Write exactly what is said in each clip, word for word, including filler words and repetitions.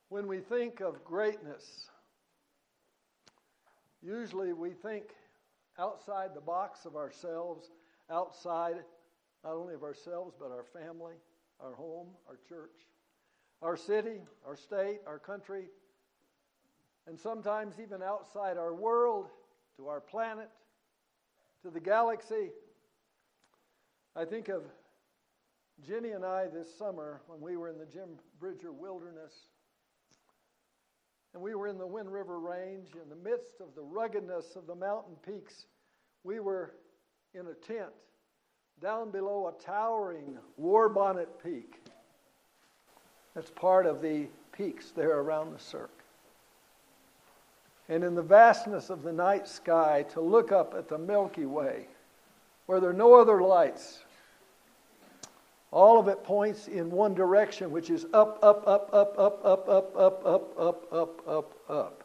When we think of greatness, usually we think outside the box of ourselves, outside not only of ourselves, but our family, our home, our church, our city, our state, our country, and sometimes even outside our world, to our planet, to the galaxy. I think of Jenny and I this summer when we were in the Jim Bridger Wilderness. And we were in the Wind River Range, in the midst of the ruggedness of the mountain peaks. We were in a tent down below a towering War Bonnet Peak. That's part of the peaks there around the Cirque. And in the vastness of the night sky, to look up at the Milky Way, where there are no other lights. All of it points in one direction, which is up, up, up, up, up, up, up, up, up, up, up, up, up.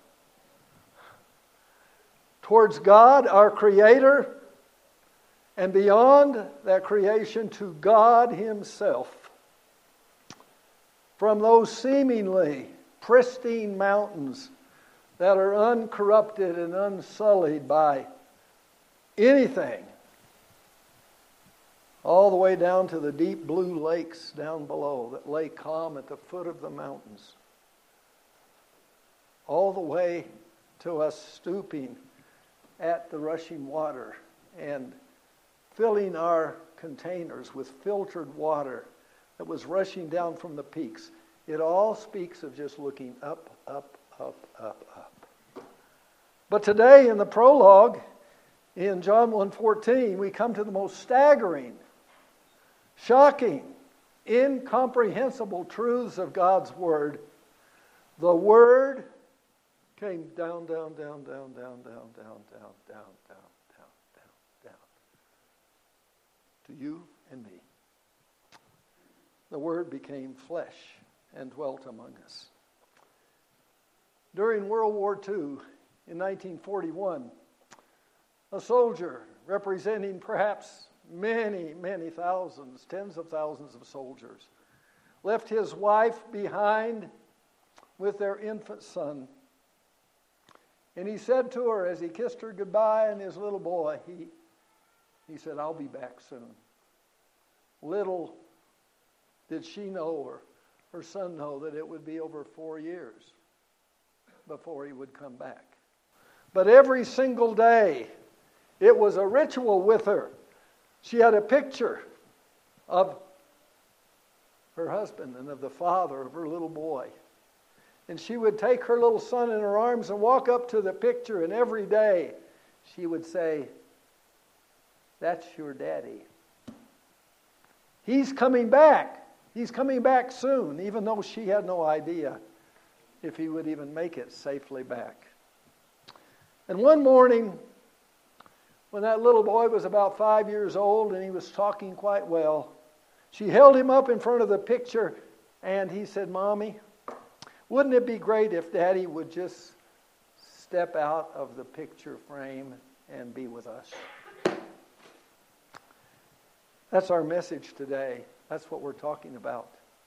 Towards God, our Creator, and beyond that creation to God Himself. From those seemingly pristine mountains that are uncorrupted and unsullied by anything, all the way down to the deep blue lakes down below that lay calm at the foot of the mountains, all the way to us stooping at the rushing water and filling our containers with filtered water that was rushing down from the peaks. It all speaks of just looking up, up, up, up, up. But today in the prologue, in John one fourteen, we come to the most staggering, shocking, incomprehensible truths of God's Word. The Word came down, down, down, down, down, down, down, down, down, down, down, down, down. To you and me. The Word became flesh and dwelt among us. During World War Two, in nineteen forty-one, a soldier representing perhaps many, many thousands, tens of thousands of soldiers, left his wife behind with their infant son. And he said to her as he kissed her goodbye and his little boy, he, he said, "I'll be back soon." Little did she know, or her son know, that it would be over four years before he would come back. But every single day, it was a ritual with her. She had a picture of her husband and of the father of her little boy. And she would take her little son in her arms and walk up to the picture, and every day she would say, "That's your daddy. He's coming back. He's coming back soon," even though she had no idea if he would even make it safely back. And one morning, when that little boy was about five years old and he was talking quite well, she held him up in front of the picture and he said, "Mommy, wouldn't it be great if Daddy would just step out of the picture frame and be with us?" That's our message today. That's what we're talking about.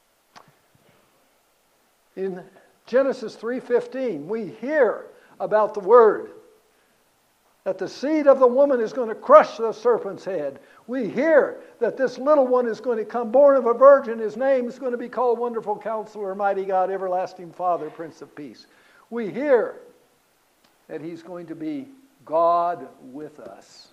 In Genesis three fifteen, we hear about the Word, that the seed of the woman is going to crush the serpent's head. We hear that this little one is going to come born of a virgin. His name is going to be called Wonderful Counselor, Mighty God, Everlasting Father, Prince of Peace. We hear that He's going to be God with us.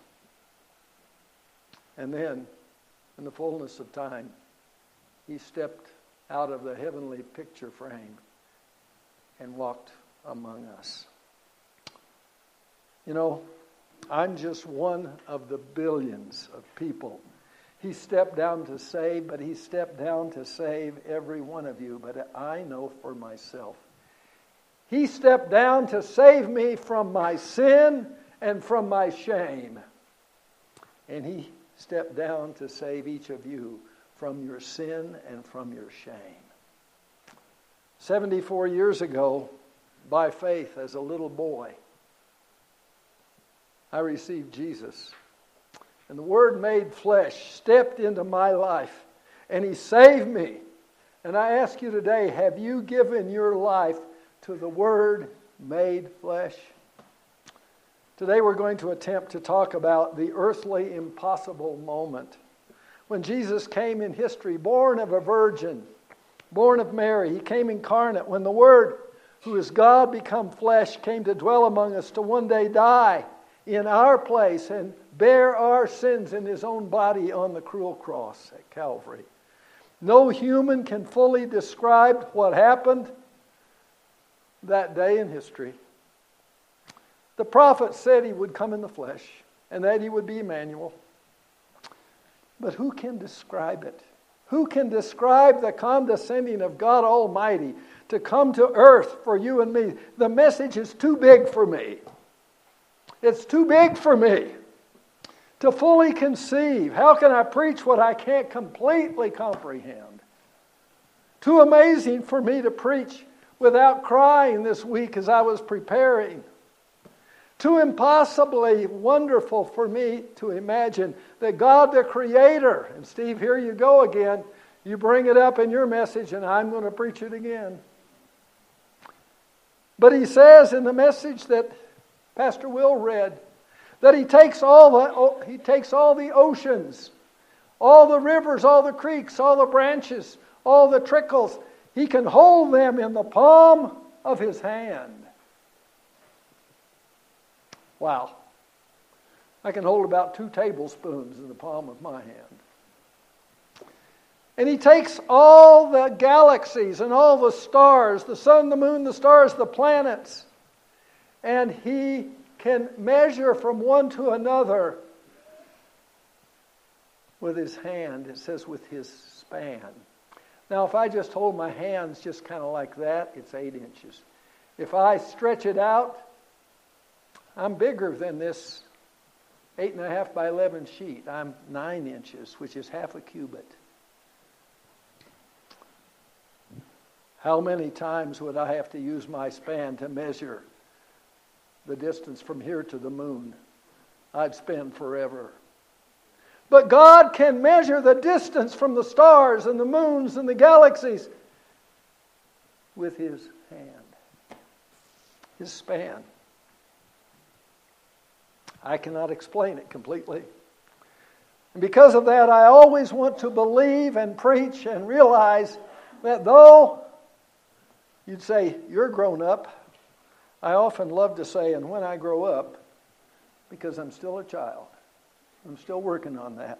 And then, in the fullness of time, He stepped out of the heavenly picture frame and walked among us. You know, I'm just one of the billions of people He stepped down to save, but He stepped down to save every one of you. But I know for myself, He stepped down to save me from my sin and from my shame. And He stepped down to save each of you from your sin and from your shame. seventy-four years ago, by faith as a little boy, I received Jesus. And the Word made flesh stepped into my life. And He saved me And I ask you today, have you given your life to the Word made flesh? Today we're going to attempt to talk about the earthly impossible moment. When Jesus came in history, born of a virgin, born of Mary, He came incarnate. When the Word, who is God become flesh, came to dwell among us to one day die in our place and bear our sins in His own body on the cruel cross at Calvary. No human can fully describe what happened that day in history. The prophet said He would come in the flesh and that He would be Emmanuel. But who can describe it? Who can describe the condescending of God Almighty to come to earth for you and me? The message is too big for me. It's too big for me to fully conceive. How can I preach what I can't completely comprehend? Too amazing for me to preach without crying this week as I was preparing. Too impossibly wonderful for me to imagine that God the Creator, and Steve, here you go again, you bring it up in your message and I'm going to preach it again. But He says in the message that Pastor Will read, that He takes all the He takes all the oceans, all the rivers, all the creeks, all the branches, all the trickles. He can hold them in the palm of His hand. Wow. I can hold about two tablespoons in the palm of my hand. And He takes all the galaxies and all the stars, the sun, the moon, the stars, the planets, and He can measure from one to another with His hand. It says with His span. Now, if I just hold my hands just kind of like that, it's eight inches. If I stretch it out, I'm bigger than this eight and a half by eleven sheet. I'm nine inches, which is half a cubit. How many times would I have to use my span to measure the distance from here to the moon? I'd spend forever. But God can measure the distance from the stars and the moons and the galaxies with His hand, His span. I cannot explain it completely. And because of that, I always want to believe and preach and realize that though you'd say, you're grown up, I often love to say, and when I grow up, because I'm still a child. I'm still working on that.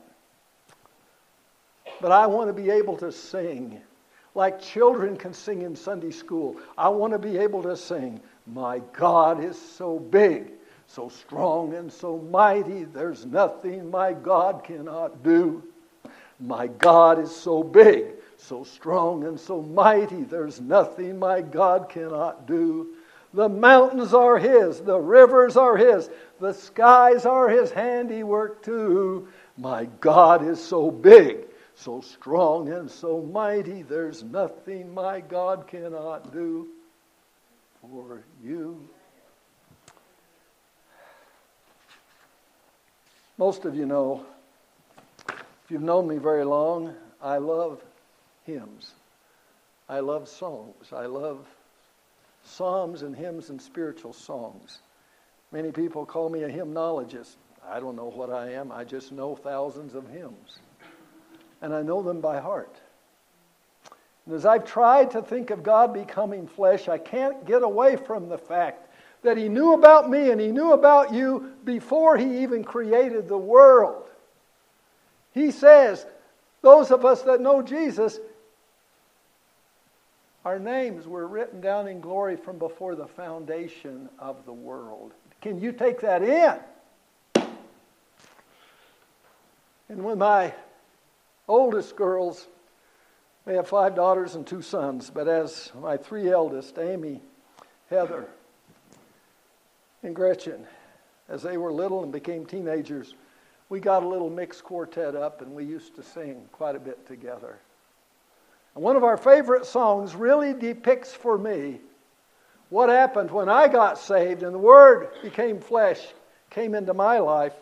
But I want to be able to sing like children can sing in Sunday school. I want to be able to sing, my God is so big, so strong and so mighty, there's nothing my God cannot do. My God is so big, so strong and so mighty, there's nothing my God cannot do. The mountains are His, the rivers are His, the skies are His handiwork too. My God is so big, so strong and so mighty, there's nothing my God cannot do for you. Most of you know, if you've known me very long, I love hymns. I love songs. I love psalms and hymns and spiritual songs. Many people call me a hymnologist. I don't know what I am. I just know thousands of hymns. And I know them by heart. And as I've tried to think of God becoming flesh, I can't get away from the fact that He knew about me and He knew about you before He even created the world. He says, those of us that know Jesus, our names were written down in glory from before the foundation of the world. Can you take that in? And when my oldest girls, they have five daughters and two sons, but as my three eldest, Amy, Heather, and Gretchen, as they were little and became teenagers, we got a little mixed quartet up and we used to sing quite a bit together. And one of our favorite songs really depicts for me what happened when I got saved and the Word became flesh, came into my life.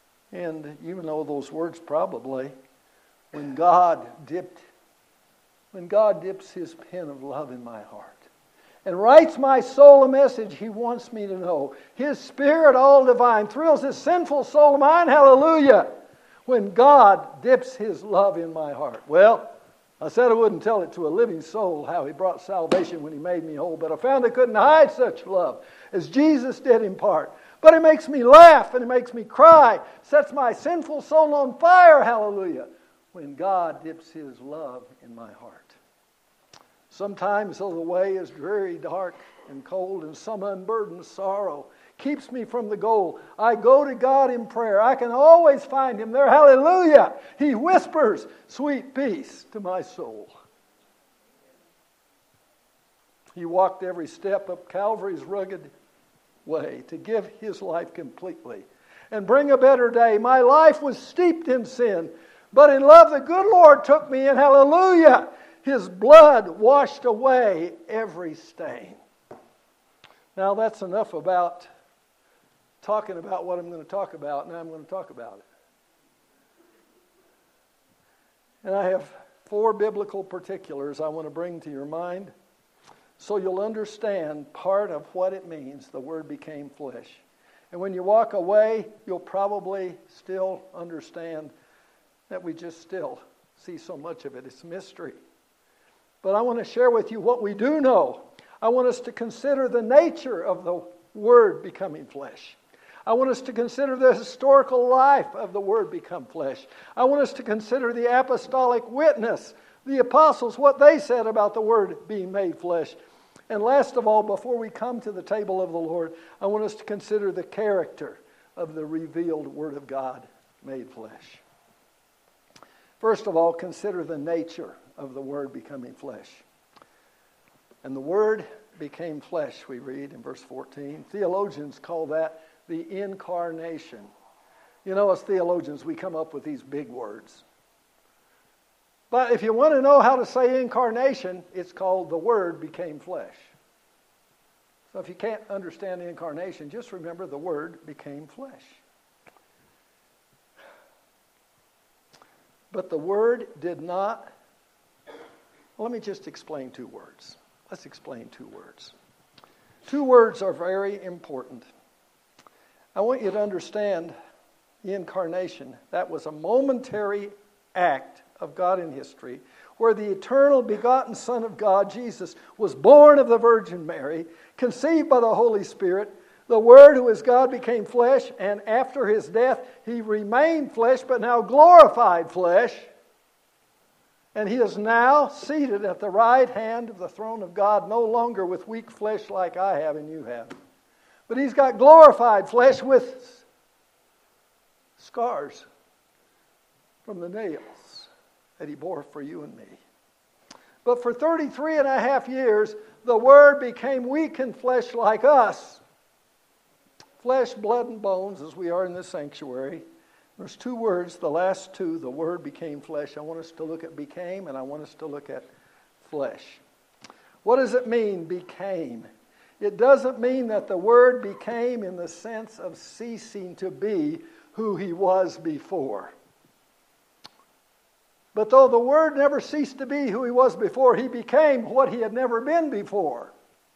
And you know those words probably. When God dipped, when God dips His pen of love in my heart and writes my soul a message He wants me to know. His Spirit, all divine, thrills this sinful soul of mine, hallelujah, when God dips His love in my heart. Well, I said I wouldn't tell it to a living soul how He brought salvation when He made me whole, but I found I couldn't hide such love as Jesus did impart. But it makes me laugh and it makes me cry, sets my sinful soul on fire, hallelujah, when God dips His love in my heart. Sometimes, though the way is dreary, dark, and cold, and some unburdened sorrow keeps me from the goal, I go to God in prayer. I can always find Him there. Hallelujah! He whispers sweet peace to my soul. He walked every step up Calvary's rugged way to give His life completely and bring a better day. My life was steeped in sin, but in love the good Lord took me in. Hallelujah! His blood washed away every stain. Now that's enough about talking about what I'm going to talk about. Now I'm going to talk about it. And I have four biblical particulars I want to bring to your mind so you'll understand part of what it means the Word became flesh. And when you walk away, you'll probably still understand that we just still see so much of it. It's mystery. But I want to share with you what we do know. I want us to consider the nature of the Word becoming flesh. I want us to consider the historical life of the Word become flesh. I want us to consider the apostolic witness, the apostles, what they said about the Word being made flesh. And last of all, before we come to the table of the Lord, I want us to consider the character of the revealed Word of God made flesh. First of all, consider the nature of the Word becoming flesh. And the Word became flesh, we read in verse fourteen. Theologians call that the incarnation. You know, as theologians, we come up with these big words. But if you want to know how to say incarnation, it's called the Word became flesh. So if you can't understand the incarnation, just remember the Word became flesh. But the Word did not... Let me just explain two words. Let's explain two words. Two words are very important. I want you to understand the incarnation. That was a momentary act of God in history where the eternal begotten Son of God, Jesus, was born of the Virgin Mary, conceived by the Holy Spirit. The Word who is God became flesh, and after His death, He remained flesh, but now glorified flesh. And He is now seated at the right hand of the throne of God, no longer with weak flesh like I have and you have. But He's got glorified flesh with scars from the nails that He bore for you and me. But for thirty-three and a half years, the Word became weak and flesh like us. Flesh, blood, and bones, as we are in this sanctuary. There's two words, the last two, the Word became flesh. I want us to look at became, and I want us to look at flesh. What does it mean, became? It doesn't mean that the Word became in the sense of ceasing to be who He was before. But though the Word never ceased to be who He was before, He became what He had never been before.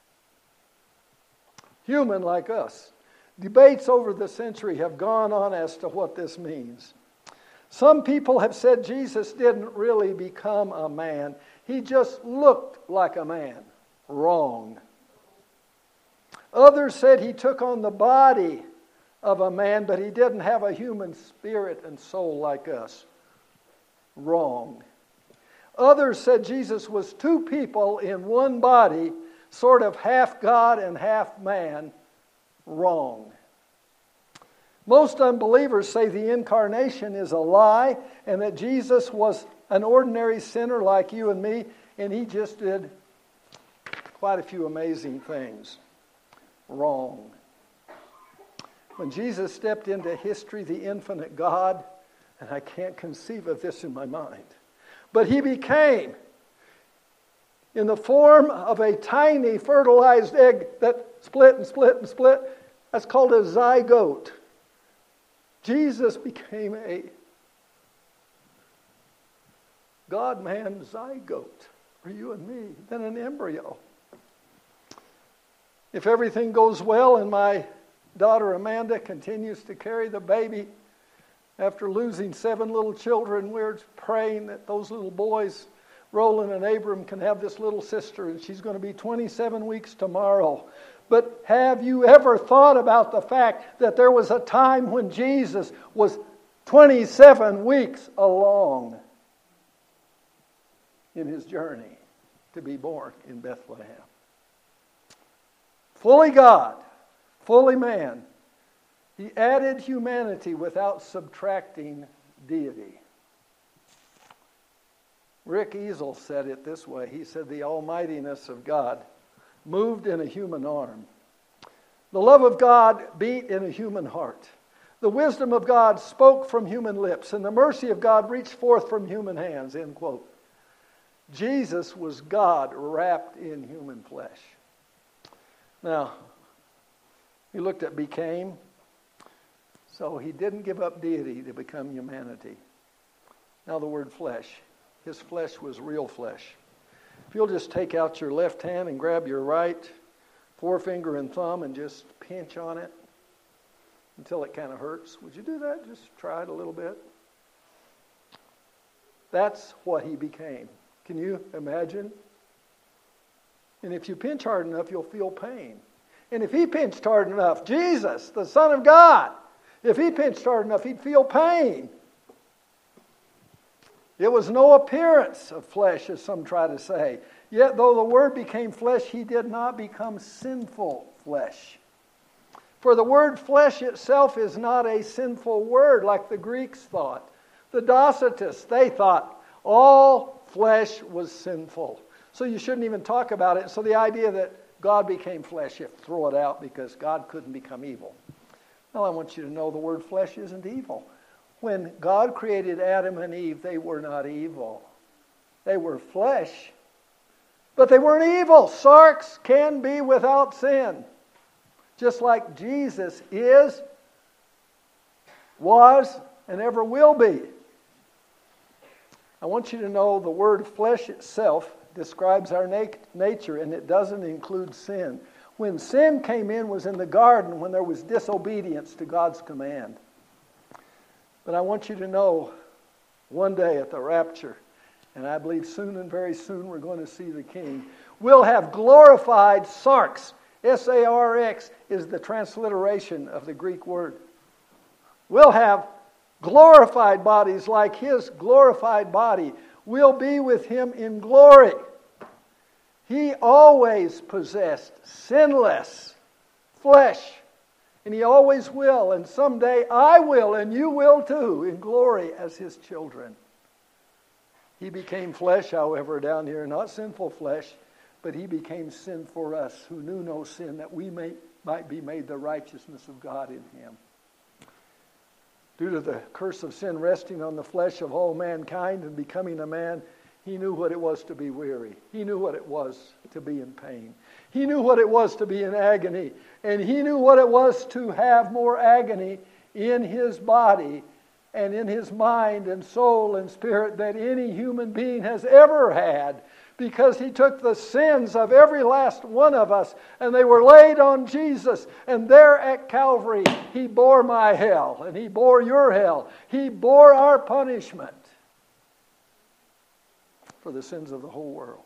Human like us. Debates over the century have gone on as to what this means. Some people have said Jesus didn't really become a man. He just looked like a man. Wrong. Others said He took on the body of a man, but He didn't have a human spirit and soul like us. Wrong. Others said Jesus was two people in one body, sort of half God and half man. Wrong. Most unbelievers say the incarnation is a lie and that Jesus was an ordinary sinner like you and me, and He just did quite a few amazing things. Wrong. When Jesus stepped into history, the infinite God, and I can't conceive of this in my mind, but He became in the form of a tiny fertilized egg that split and split and split. That's called a zygote. Jesus became a God-man zygote. for you and me than an embryo. If everything goes well and my daughter Amanda continues to carry the baby, after losing seven little children, we're praying that those little boys, Roland and Abram, can have this little sister, and she's going to be twenty-seven weeks tomorrow. But have you ever thought about the fact that there was a time when Jesus was twenty-seven weeks along in his journey to be born in Bethlehem? Fully God, fully man. He added humanity without subtracting deity. Rick Easel said it this way. He said, the almightiness of God moved in a human arm. The love of God beat in a human heart. The wisdom of God spoke from human lips, and the mercy of God reached forth from human hands, end quote. Jesus was God wrapped in human flesh. Now, we looked at became. So he didn't give up deity to become humanity. Now the word flesh. His flesh was real flesh. If you'll just take out your left hand and grab your right forefinger and thumb and just pinch on it until it kind of hurts. Would you do that? Just try it a little bit. That's what he became. Can you imagine? And if you pinch hard enough, you'll feel pain. And if he pinched hard enough, Jesus, the Son of God, if he pinched hard enough, he'd feel pain. It was no appearance of flesh, as some try to say. Yet, though the Word became flesh, he did not become sinful flesh. For the word flesh itself is not a sinful word like the Greeks thought. The Docetists, they thought all flesh was sinful. So you shouldn't even talk about it. So the idea that God became flesh, you have to throw it out because God couldn't become evil. Well, I want you to know the word flesh isn't evil. When God created Adam and Eve, they were not evil. They were flesh, but they weren't evil. Sarks can be without sin. Just like Jesus is, was, and ever will be. I want you to know the word flesh itself describes our na- nature, and it doesn't include sin. When sin came in was in the garden when there was disobedience to God's command. But I want you to know one day at the rapture, and I believe soon and very soon we're going to see the King, we'll have glorified sarks. S A R X is the transliteration of the Greek word. We'll have glorified bodies like his glorified body. We'll be with him in glory. He always possessed sinless flesh. And he always will. And someday I will and you will too in glory as his children. He became flesh, however, down here. Not sinful flesh, but he became sin for us who knew no sin, that we may, might be made the righteousness of God in him. Due to the curse of sin resting on the flesh of all mankind and becoming a man, he knew what it was to be weary. He knew what it was to be in pain. He knew what it was to be in agony. And he knew what it was to have more agony in his body and in his mind and soul and spirit than any human being has ever had, because he took the sins of every last one of us and they were laid on Jesus. And there at Calvary, he bore my hell and he bore your hell. He bore our punishment for the sins of the whole world.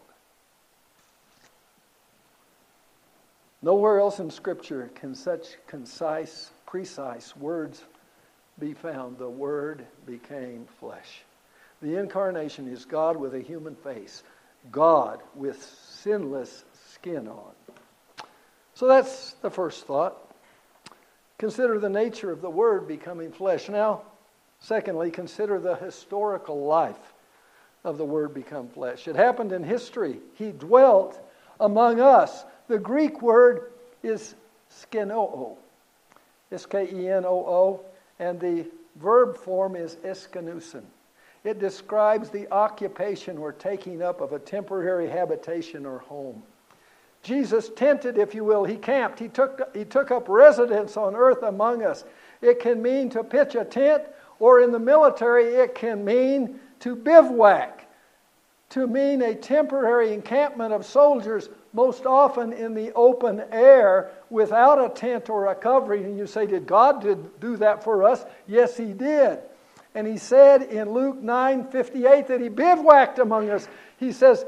Nowhere else in Scripture can such concise, precise words be found. The Word became flesh. The incarnation is God with a human face. God with sinless skin on. So that's the first thought. Consider the nature of the Word becoming flesh. Now, secondly, consider the historical life of the Word become flesh. It happened in history. He dwelt among us. The Greek word is skenoo. S K E N O O. And the verb form is eskenusin. It describes the occupation or taking up of a temporary habitation or home. Jesus tented, if you will. He camped. He took, he took up residence on earth among us. It can mean to pitch a tent, or in the military it can mean to bivouac, to mean a temporary encampment of soldiers, most often in the open air without a tent or a covering. And you say, did God did do that for us? Yes, He did. And He said in Luke nine fifty-eight that He bivouacked among us. He says,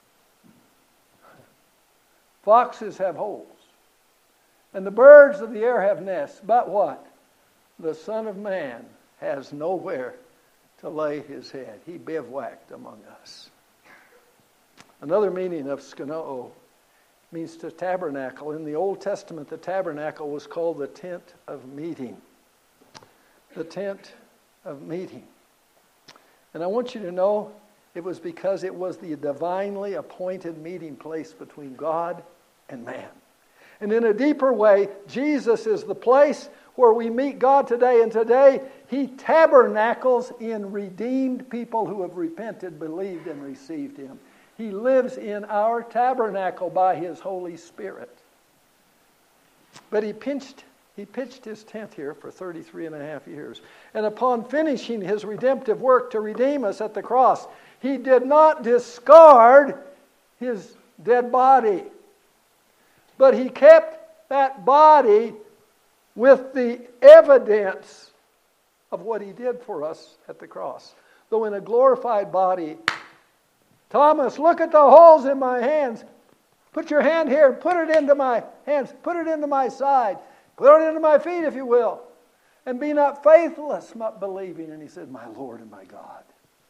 foxes have holes, and the birds of the air have nests. But what? The Son of Man has nowhere to lay His head. He bivouacked among us. Another meaning of skenoo means to tabernacle. In the Old Testament, the tabernacle was called the tent of meeting. The tent of meeting. And I want you to know it was because it was the divinely appointed meeting place between God and man. And in a deeper way, Jesus is the place where we meet God today. And today, He tabernacles in redeemed people who have repented, believed, and received Him. He lives in our tabernacle by His Holy Spirit. But He pinched, He pitched His tent here for thirty-three and a half years. And upon finishing His redemptive work to redeem us at the cross, He did not discard His dead body. But He kept that body with the evidence of what He did for us at the cross. Though in a glorified body, Thomas, look at the holes in my hands. Put your hand here and put it into my hands. Put it into my side. Put it into my feet, if you will. And be not faithless, not believing. And He said, my Lord and my God.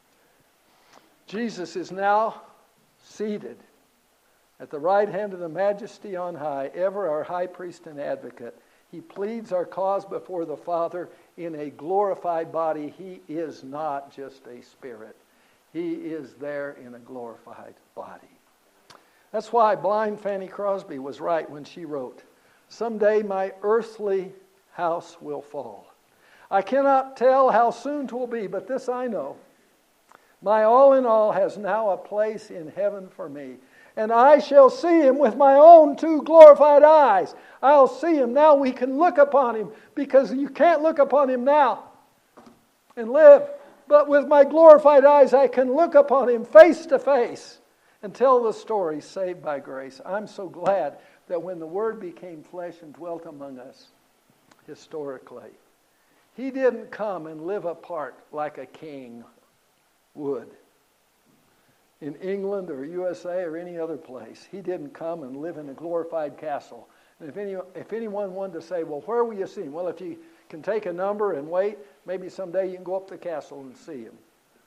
Jesus is now seated at the right hand of the Majesty on high, ever our high priest and advocate. He pleads our cause before the Father in a glorified body. He is not just a spirit. He is there in a glorified body. That's why blind Fanny Crosby was right when she wrote, someday my earthly house will fall. I cannot tell how soon 'twill be, but this I know. My all in all has now a place in heaven for me. And I shall see Him with my own two glorified eyes. I'll see Him. Now we can look upon Him, because you can't look upon Him now and live. But with my glorified eyes, I can look upon Him face to face and tell the story, saved by grace. I'm so glad that when the Word became flesh and dwelt among us, historically, He didn't come and live apart like a king would. In England or U S A or any other place, He didn't come and live in a glorified castle. And if any, if anyone wanted to say, well, where will you see Him? Well, if you can take a number and wait, maybe someday you can go up to the castle and see Him.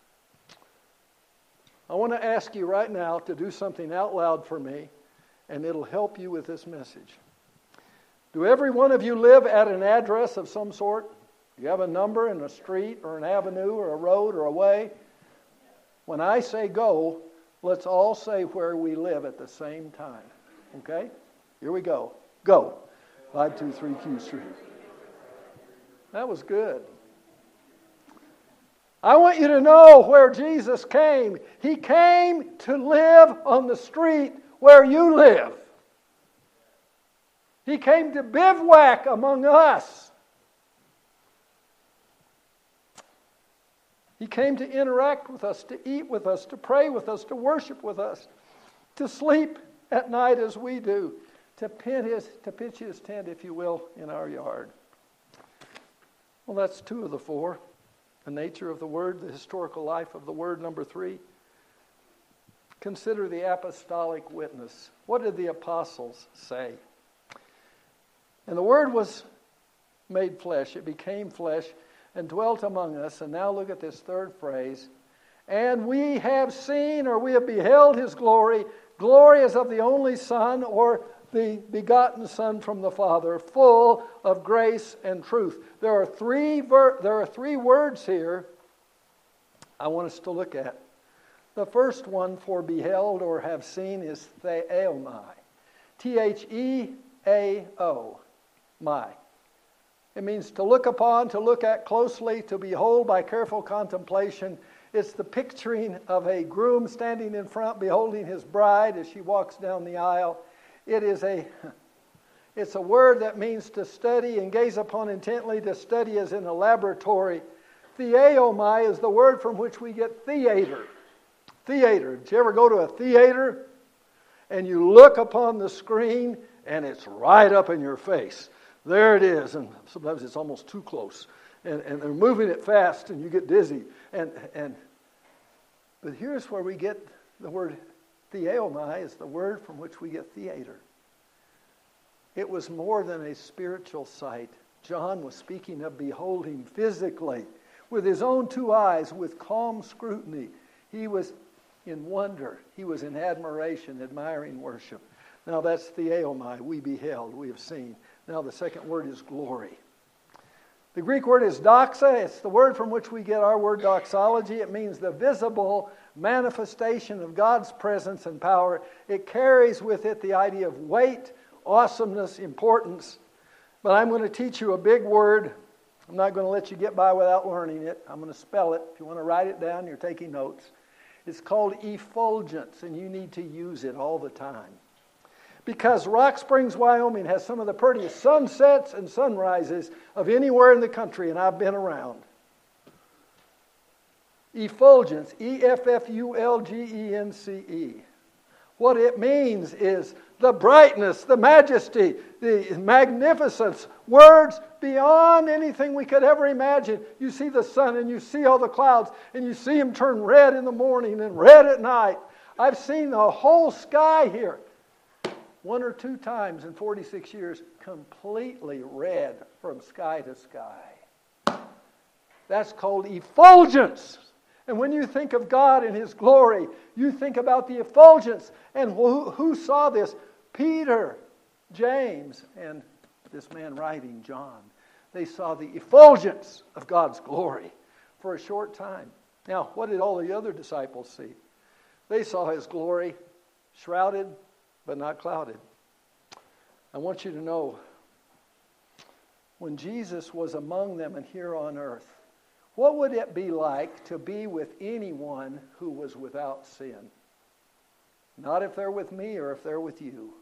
I want to ask you right now to do something out loud for me, and it'll help you with this message. Do every one of you live at an address of some sort? You have a number in a street or an avenue or a road or a way? When I say go, let's all say where we live at the same time. Okay? Here we go. Go. five two three Q Street. That was good. I want you to know where Jesus came. He came to live on the street where you live. He came to bivouac among us. He came to interact with us, to eat with us, to pray with us, to worship with us, to sleep at night as we do, to pin his, to pitch His tent, if you will, in our yard. Well, that's two of the four. The nature of the Word, the historical life of the Word. Number three, consider the apostolic witness. What did the apostles say? And the Word was made flesh. It became flesh and dwelt among us. And now look at this third phrase. And we have seen, or we have beheld His glory. Glory as of the only Son, or the begotten Son from the Father, full of grace and truth. There are three ver- there are three words here I want us to look at. The first one for beheld or have seen is theomai. T H E A O. My. It means to look upon, to look at closely, to behold by careful contemplation. It's the picturing of a groom standing in front, beholding his bride as she walks down the aisle. It is a, it's a word that means to study and gaze upon intently. To study as in a laboratory. Theomai is the word from which we get theater. Theater. Did you ever go to a theater and you look upon the screen and it's right up in your face? There it is, and sometimes it's almost too close. And, and they're moving it fast and you get dizzy. And, and But here's where we get the word theomai, is the word from which we get theater. It was more than a spiritual sight. John was speaking of beholding physically, with his own two eyes, with calm scrutiny. He was in wonder. He was in admiration, admiring worship. Now that's theomai. We beheld, we have seen. Now the second word is glory. The Greek word is doxa. It's the word from which we get our word doxology. It means the visible manifestation of God's presence and power. It carries with it the idea of weight, awesomeness, importance. But I'm going to teach you a big word. I'm not going to let you get by without learning it. I'm going to spell it. If you want to write it down, you're taking notes. It's called effulgence, and you need to use it all the time. Because Rock Springs, Wyoming has some of the prettiest sunsets and sunrises of anywhere in the country, and I've been around. Effulgence, E F F U L G E N C E. What it means is the brightness, the majesty, the magnificence, words beyond anything we could ever imagine. You see the sun and you see all the clouds and you see them turn red in the morning and red at night. I've seen the whole sky here one or two times in forty-six years completely red from sky to sky. That's called effulgence. And when you think of God and His glory, you think about the effulgence. And who, who saw this? Peter, James, and this man writing, John. They saw the effulgence of God's glory for a short time. Now, what did all the other disciples see? They saw His glory shrouded but not clouded. I want you to know, when Jesus was among them and here on earth, what would it be like to be with anyone who was without sin? Not if they're with me or if they're with you.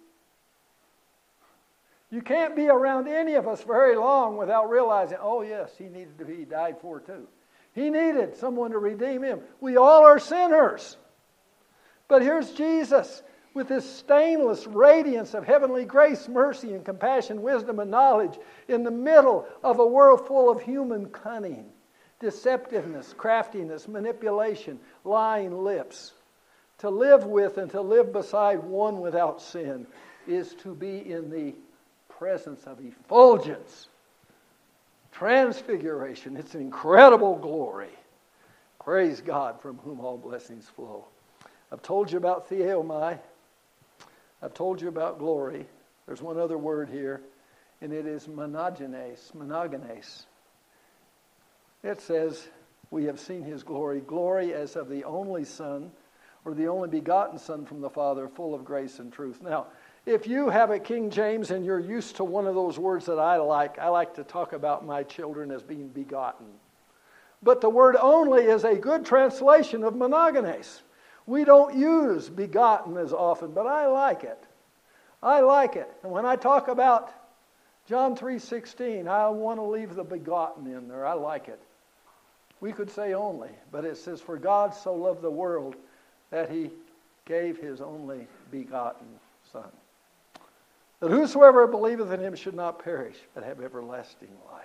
You can't be around any of us very long without realizing, oh yes, He needed to be died for too. He needed someone to redeem Him. We all are sinners. But here's Jesus with this stainless radiance of heavenly grace, mercy, and compassion, wisdom, and knowledge in the middle of a world full of human cunning, deceptiveness, craftiness, manipulation, lying lips. To live with and to live beside one without sin is to be in the presence of effulgence, transfiguration. It's an incredible glory. Praise God, from whom all blessings flow. I've told you about theomai. I've told you about glory. There's one other word here, and it is monogenes, monogenes. It says, we have seen His glory, glory as of the only Son, or the only begotten Son from the Father, full of grace and truth. Now, if you have a King James and you're used to one of those words that I like, I like to talk about my children as being begotten. But the word only is a good translation of monogenes. We don't use begotten as often, but I like it. I like it. And when I talk about John three sixteen, I want to leave the begotten in there. I like it. We could say only, but it says, for God so loved the world that He gave His only begotten Son, that whosoever believeth in Him should not perish, but have everlasting life.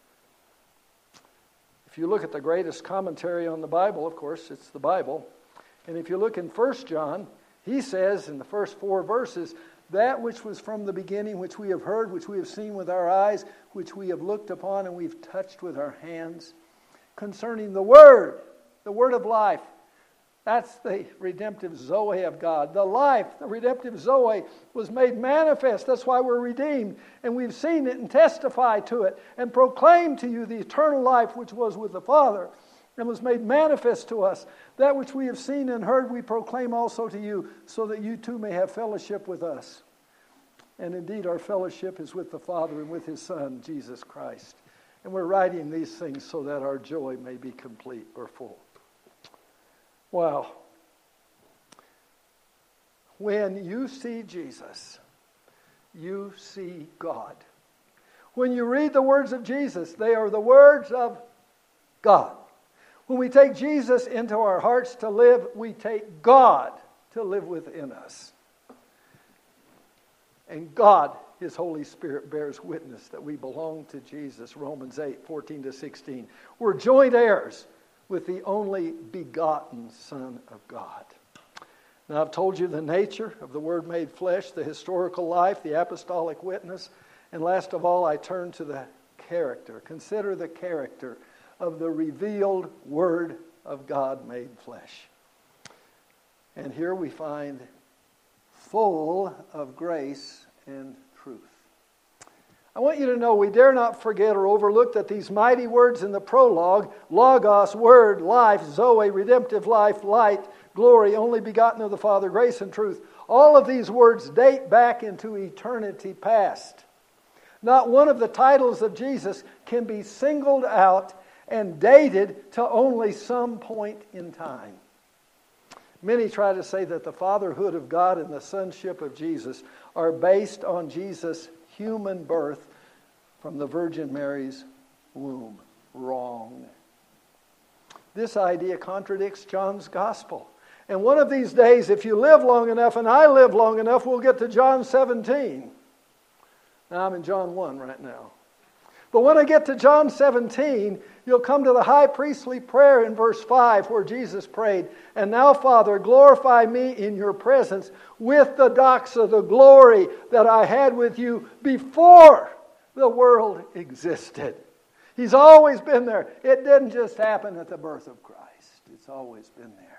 If you look at the greatest commentary on the Bible, of course, it's the Bible. And if you look in First John, he says in the first four verses, that which was from the beginning, which we have heard, which we have seen with our eyes, which we have looked upon and we've touched with our hands, concerning the Word, the Word of life. That's the redemptive Zoe of God. The life, the redemptive Zoe, was made manifest. That's why we're redeemed. And we've seen it and testified to it and proclaimed to you the eternal life which was with the Father and was made manifest to us. That which we have seen and heard we proclaim also to you, so that you too may have fellowship with us. And indeed our fellowship is with the Father and with His Son, Jesus Christ. And we're writing these things so that our joy may be complete or full. Wow. When you see Jesus, you see God. When you read the words of Jesus, they are the words of God. When we take Jesus into our hearts to live, we take God to live within us. And God, His Holy Spirit, bears witness that we belong to Jesus. Romans eight, fourteen to sixteen. We're joint heirs with the only begotten Son of God. Now, I've told you the nature of the Word made flesh, the historical life, the apostolic witness, and last of all, I turn to the character. Consider the character of the revealed Word of God made flesh. And here we find full of grace and truth. I want you to know we dare not forget or overlook that these mighty words in the prologue, Logos, Word, Life, Zoe, redemptive life, light, glory, only begotten of the Father, grace and truth, all of these words date back into eternity past. Not one of the titles of Jesus can be singled out and dated to only some point in time. Many try to say that the fatherhood of God and the sonship of Jesus are based on Jesus' human birth from the Virgin Mary's womb. Wrong. This idea contradicts John's gospel. And one of these days, if you live long enough and I live long enough, we'll get to John seventeen. Now I'm in John one right now. But when I get to John seventeen, you'll come to the high priestly prayer in verse five where Jesus prayed, "And now, Father, glorify me in your presence with the doxa, the glory that I had with you before the world existed." He's always been there. It didn't just happen at the birth of Christ. It's always been there.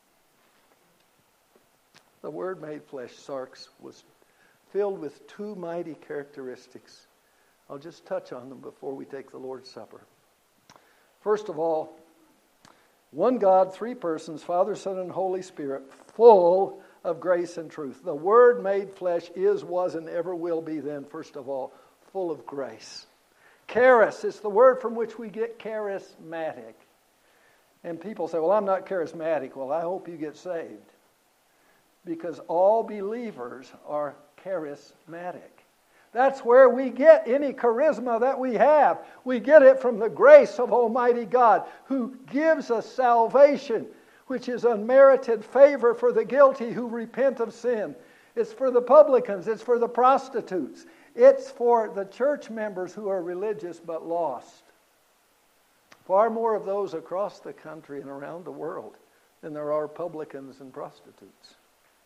The Word made flesh, sarx, was filled with two mighty characteristics. I'll just touch on them before we take the Lord's Supper. First of all, one God, three persons, Father, Son, and Holy Spirit, full of grace and truth. The Word made flesh is, was, and ever will be then, first of all, full of grace. Charis is the word from which we get charismatic. And people say, well, I'm not charismatic. Well, I hope you get saved. Because all believers are charismatic. That's where we get any charisma that we have. We get it from the grace of Almighty God, who gives us salvation, which is unmerited favor for the guilty who repent of sin. It's for the publicans. It's for the prostitutes. It's for the church members who are religious but lost. Far more of those across the country and around the world than there are publicans and prostitutes.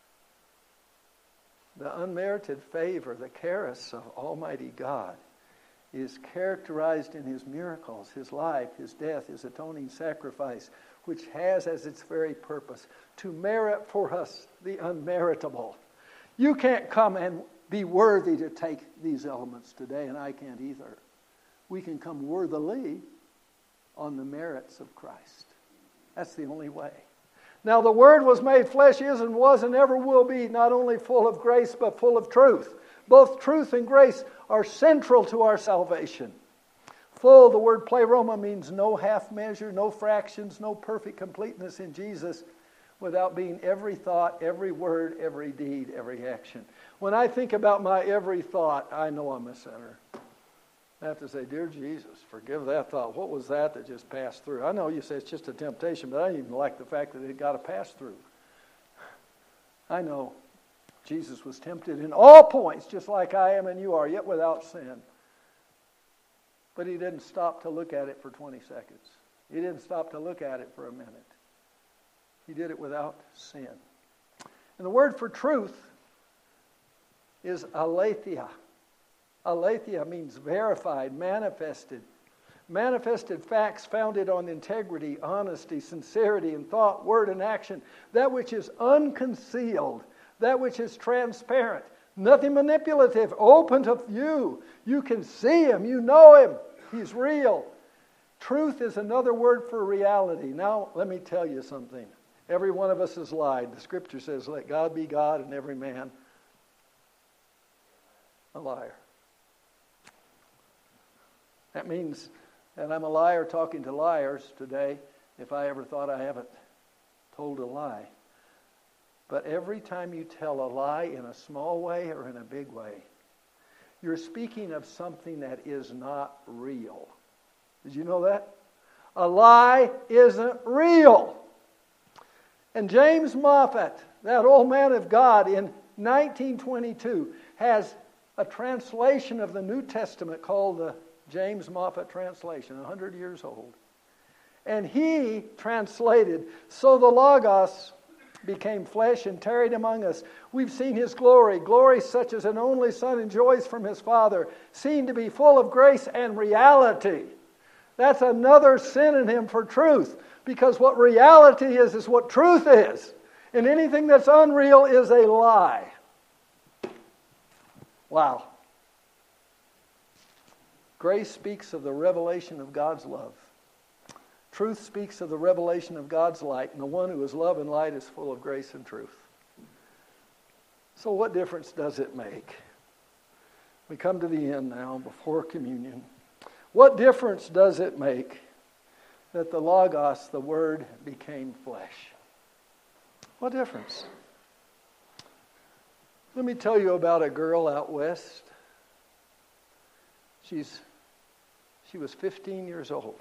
The unmerited favor, the charis of Almighty God, is characterized in His miracles, His life, His death, His atoning sacrifice, which has as its very purpose to merit for us the unmeritable. You can't come and be worthy to take these elements today, and I can't either. We can come worthily on the merits of Christ. That's the only way. Now, the Word was made flesh, is and was and ever will be, not only full of grace, but full of truth. Both truth and grace are central to our salvation. Full, the word pleroma, means no half measure, no fractions, no perfect completeness in Jesus without being every thought, every word, every deed, every action. When I think about my every thought, I know I'm a sinner. I have to say, dear Jesus, forgive that thought. What was that that just passed through? I know you say it's just a temptation, but I even like the fact that it got to pass through. I know Jesus was tempted in all points, just like I am and you are, yet without sin. But He didn't stop to look at it for twenty seconds. He didn't stop to look at it for a minute. He did it without sin. And the word for truth is aletheia. Aletheia means verified, manifested. Manifested facts founded on integrity, honesty, sincerity in thought, word, and action. That which is unconcealed. That which is transparent. Nothing manipulative. Open to view. You can see Him. You know Him. He's real. Truth is another word for reality. Now, let me tell you something. Every one of us has lied. The Scripture says, let God be God and every man a liar. That means that I'm a liar talking to liars today if I ever thought I haven't told a lie. But every time you tell a lie in a small way or in a big way, you're speaking of something that is not real. Did you know that? A lie isn't real. And James Moffat, that old man of God, in nineteen twenty-two, has a translation of the New Testament called the James Moffat translation, one hundred years old. And he translated, "So the Logos became flesh and tarried among us. We've seen his glory, glory such as an only Son enjoys from his Father, seen to be full of grace and reality." That's another synonym for truth, because what reality is is what truth is. And anything that's unreal is a lie. Wow. Grace speaks of the revelation of God's love. Truth speaks of the revelation of God's light, and the one who is love and light is full of grace and truth. So what difference does it make? We come to the end now before communion. What difference does it make that the Logos, the Word, became flesh? What difference? Let me tell you about a girl out west. She's, she was fifteen years old.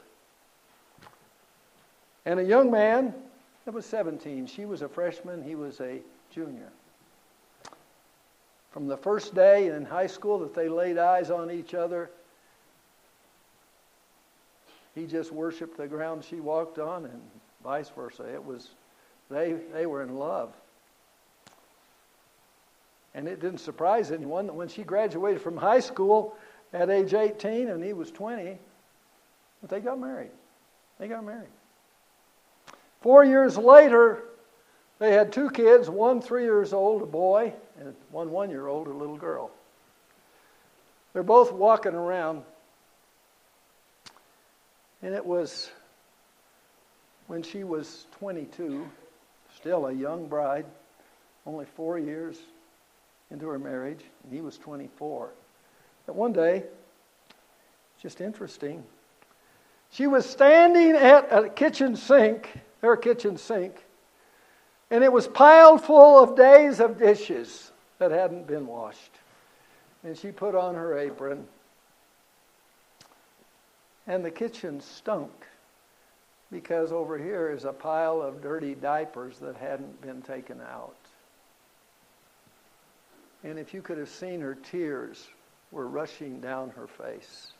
And a young man that was seventeen. She was a freshman, he was a junior. From the first day in high school that they laid eyes on each other, he just worshiped the ground she walked on, and vice versa. It was, they, they were in love. And it didn't surprise anyone that when she graduated from high school at age eighteen and he was twenty, that they got married. They got married. Four years later, they had two kids, one three years old, a boy, and one one-year-old, a little girl. They're both walking around. And it was when she was twenty-two, still a young bride, only four years into her marriage, and he was twenty-four. But one day, just interesting, she was standing at a kitchen sink, her kitchen sink, and it was piled full of days of dishes that hadn't been washed. And she put on her apron, and the kitchen stunk because over here is a pile of dirty diapers that hadn't been taken out. And if you could have seen her, tears were rushing down her face.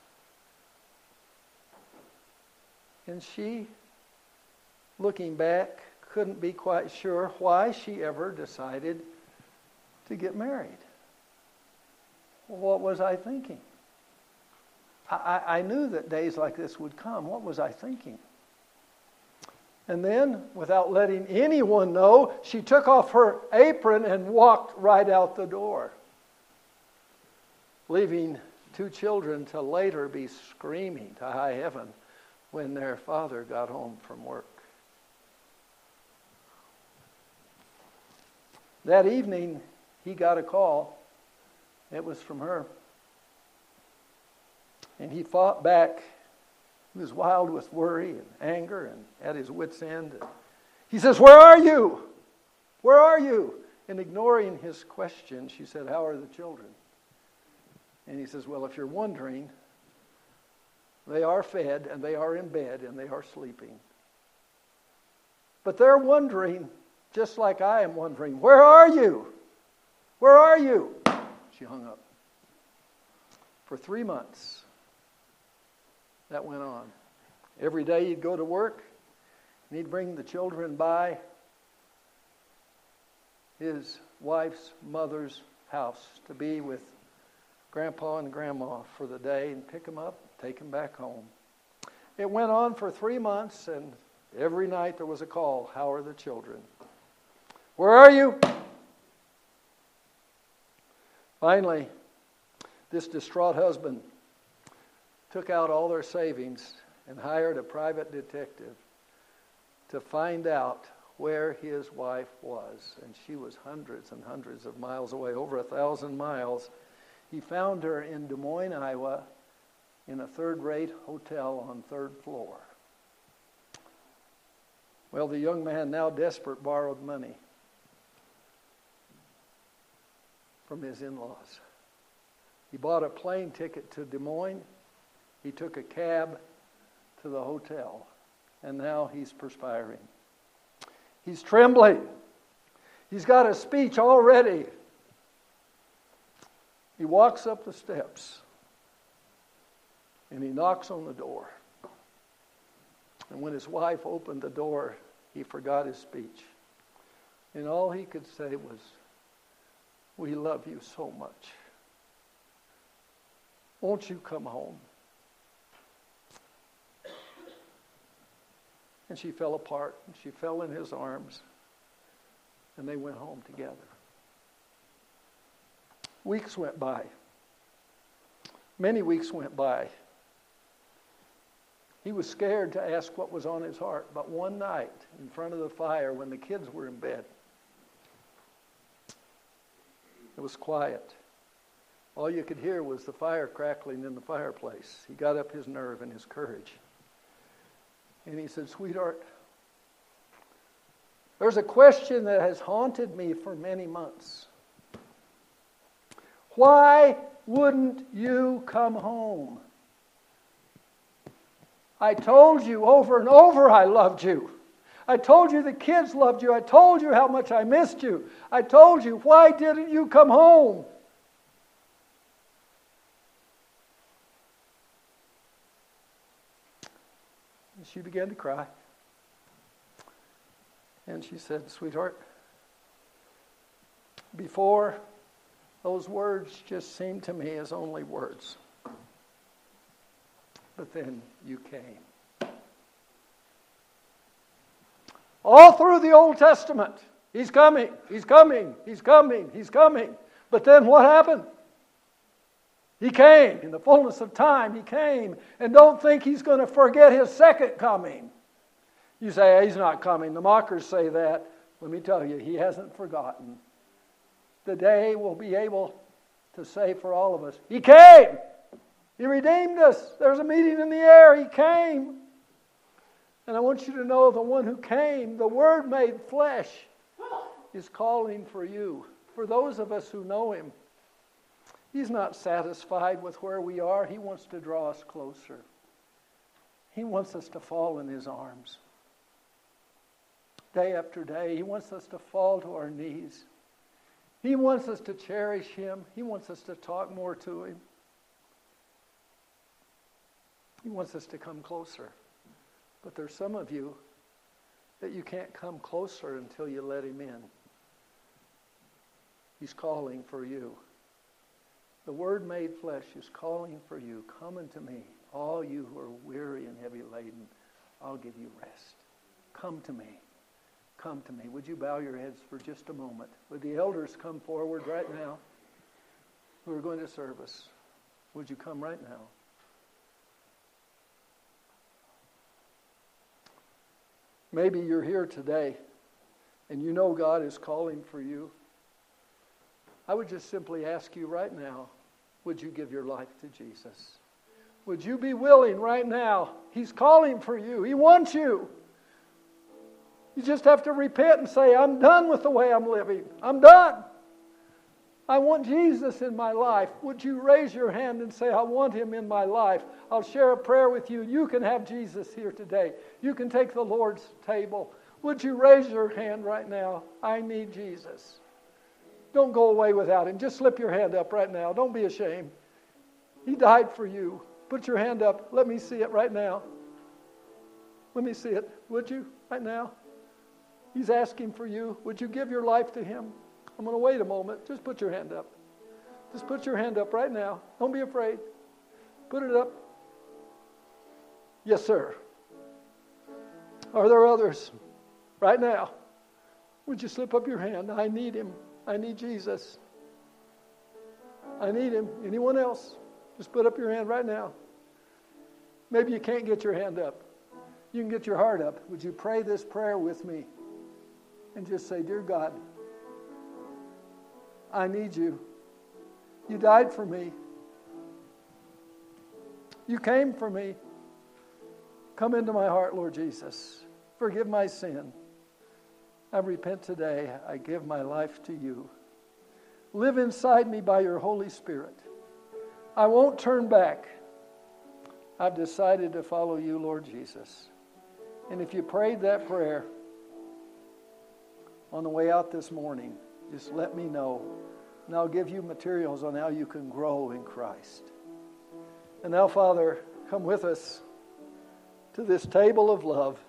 And she, looking back, couldn't be quite sure why she ever decided to get married. Well, what was I thinking? I, I knew that days like this would come. What was I thinking? And then, without letting anyone know, she took off her apron and walked right out the door, leaving two children to later be screaming to high heaven when their father got home from work. That evening, he got a call. It was from her. And he fought back. He was wild with worry and anger and at his wit's end. He says, "Where are you? Where are you?" And ignoring his question, she said, "How are the children?" And he says, "Well, if you're wondering, they are fed and they are in bed and they are sleeping. But they're wondering, just like I am wondering, where are you? Where are you?" She hung up. For three months, that went on. Every day he'd go to work, and he'd bring the children by his wife's mother's house to be with Grandpa and Grandma for the day and pick them up, take them back home. It went on for three months, and every night there was a call. "How are the children? Where are you?" Finally, this distraught husband took out all their savings and hired a private detective to find out where his wife was. And she was hundreds and hundreds of miles away, over a thousand miles. He found her in Des Moines, Iowa, in a third-rate hotel on third floor. Well, the young man, now desperate, borrowed money from his in-laws. He bought a plane ticket to Des Moines. He took a cab to the hotel. And now he's perspiring. He's trembling. He's got a speech already. He walks up the steps and he knocks on the door. And when his wife opened the door, he forgot his speech. And all he could say was, "We love you so much. Won't you come home?" And she fell apart, and she fell in his arms, and they went home together. Weeks went by. Many weeks went by. He was scared to ask what was on his heart, but one night, in front of the fire, when the kids were in bed, it was quiet. All you could hear was the fire crackling in the fireplace. He got up his nerve and his courage. And he said, "Sweetheart, there's a question that has haunted me for many months. Why wouldn't you come home? I told you over and over I loved you. I told you the kids loved you. I told you how much I missed you. I told you, why didn't you come home?" And she began to cry. And she said, "Sweetheart, before those words just seemed to me as only words. But then you came." All through the Old Testament, he's coming, he's coming, he's coming, he's coming. But then what happened? He came. In the fullness of time, he came. And don't think he's going to forget his second coming. You say, "Hey, he's not coming." The mockers say that. Let me tell you, he hasn't forgotten. The day we'll be able to say for all of us, he came. He redeemed us. There's a meeting in the air. He came. And I want you to know the one who came, the Word made flesh, is calling for you. For those of us who know him, he's not satisfied with where we are. He wants to draw us closer. He wants us to fall in his arms. Day after day, he wants us to fall to our knees. He wants us to cherish him. He wants us to talk more to him. He wants us to come closer. But there's some of you that you can't come closer until you let him in. He's calling for you. The Word made flesh is calling for you. "Come unto me, all you who are weary and heavy laden. I'll give you rest." Come to me. Come to me. Would you bow your heads for just a moment? Would the elders come forward right now who are going to serve us? Would you come right now? Maybe you're here today and you know God is calling for you. I would just simply ask you right now, would you give your life to Jesus? Would you be willing right now? He's calling for you. He wants you. You just have to repent and say, "I'm done with the way I'm living. I'm done. I want Jesus in my life." Would you raise your hand and say, "I want him in my life"? I'll share a prayer with you. You can have Jesus here today. You can take the Lord's table. Would you raise your hand right now? I need Jesus. Don't go away without him. Just slip your hand up right now. Don't be ashamed. He died for you. Put your hand up. Let me see it right now. Let me see it. Would you? Right now. He's asking for you. Would you give your life to him? I'm going to wait a moment. Just put your hand up. Just put your hand up right now. Don't be afraid. Put it up. Yes, sir. Are there others? Right now. Would you slip up your hand? I need him. I need Jesus. I need him. Anyone else? Just put up your hand right now. Maybe you can't get your hand up. You can get your heart up. Would you pray this prayer with me? And just say, "Dear God, I need you. You died for me. You came for me. Come into my heart, Lord Jesus. Forgive my sin. I repent today. I give my life to you. Live inside me by your Holy Spirit. I won't turn back. I've decided to follow you, Lord Jesus. And if you prayed that prayer on the way out this morning, just let me know. And I'll give you materials on how you can grow in Christ. And now, Father, come with us to this table of love.